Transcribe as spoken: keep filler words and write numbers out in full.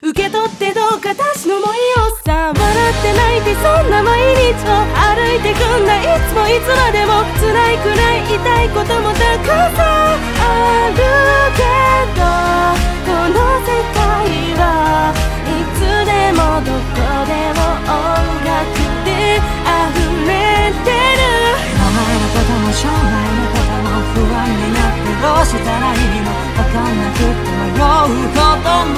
受け取ってどうか私の想いをさ。笑って泣いてそんな毎日を歩いてくんだ。いつもいつまでも辛いくらい痛いこともたくさんあるけど、この世界はいつでもどこでも音楽で溢れてる。 名前のことも将来のことも不安になってどうしたらいいの、わかんなくて迷うこと